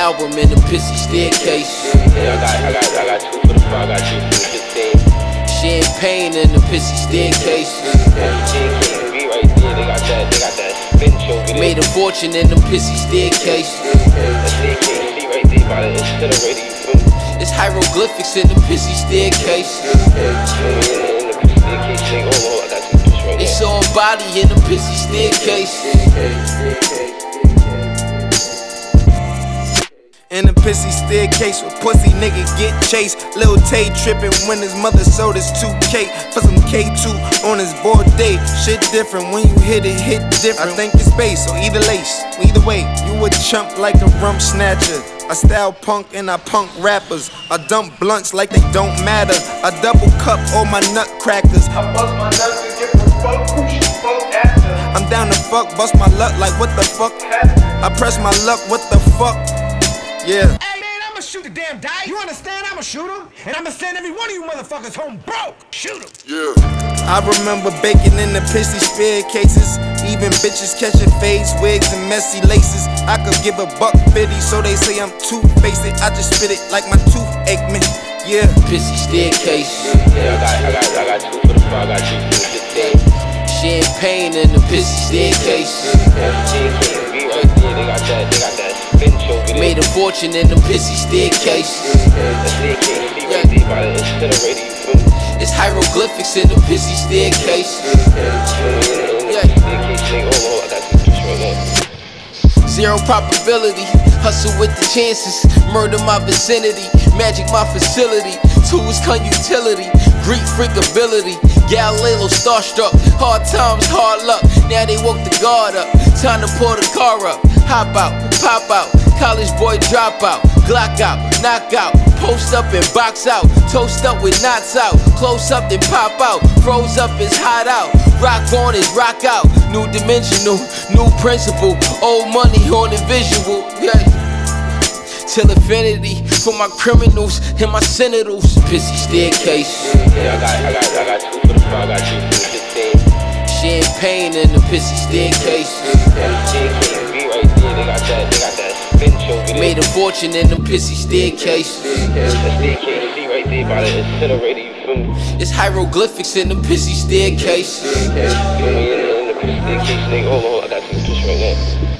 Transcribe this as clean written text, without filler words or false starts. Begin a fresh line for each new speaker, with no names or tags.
album in the pissy staircase.
Yeah, I got 2 for the 5, I got 2 for the 15.
Champagne in the pissy staircase.
G&K right there, they got that bench over there.
Made a fortune in the pissy staircase.
That staircase right there by the incinerator, you feel me?
It's hieroglyphics in the pissy staircase.
In the staircase, nigga, hold on, I got 2 fish right
They
there.
saw a body in the pissy staircase.
In the pissy staircase where pussy nigga get chased. Lil Tay trippin' when his mother sold his 2K for some K2 on his board day. Shit different when you hit it, hit different. I think it's bass, so either lace. Either way, you a chump like a rump snatcher. I style punk and I punk rappers. I dump blunts like they don't matter. I double cup all my nutcrackers. I bust my nuts and give a fuck who she fuck after. I'm down to fuck, bust my luck like what the fuck. I press my luck, what the fuck? Yeah.
Hey man, I'ma shoot the damn dice. You understand? I'ma shoot him, and I'ma send every one of you motherfuckers home broke. Shoot him.
Yeah. I remember baking in the pissy spear cases. Even bitches catching fades, wigs, and messy laces. I could give a $1.50, so they say I'm two-faced. I just spit it like my toothache, man. Yeah.
Pissy staircase.
Yeah, I got 2 for the 5, I got 2 for the 15.
Champagne in the pissy staircase.
G&K right there, they got that bench over there.
Made a fortune in the pissy staircase.
That staircase right there by the incinerator, you feel me?
It's hieroglyphics in the pissy staircase.
In the staircase, nigga, hold on, I got 2 fish right there.
Zero probability, hustle with the chances. Murder my vicinity, magic my facility. Tools come utility, Greek freak ability. Galileo starstruck, hard times, hard luck. Now they woke the guard up, time to pull the car up. Hop out, pop out, college boy drop out. Glock out, knock out, post up and box out. Toast up with knots out, close up then pop out. Froze up is hot out, rock on is rock out. New dimensional, new principle. Old money on the visual, yeah. Till infinity for my criminals and my senators. Pissy staircase.
Yeah, I got 2 for the 5, I got 2 for the 15.
Champagne in the pissy staircase.
G&K right there, they got that bench over there.
Made a fortune in the pissy staircase.
That staircase right there by the incinerator, you feel me?
It's hieroglyphics in the pissy staircase.
In the staircase, nigga, hold on, I got 2 fish right there.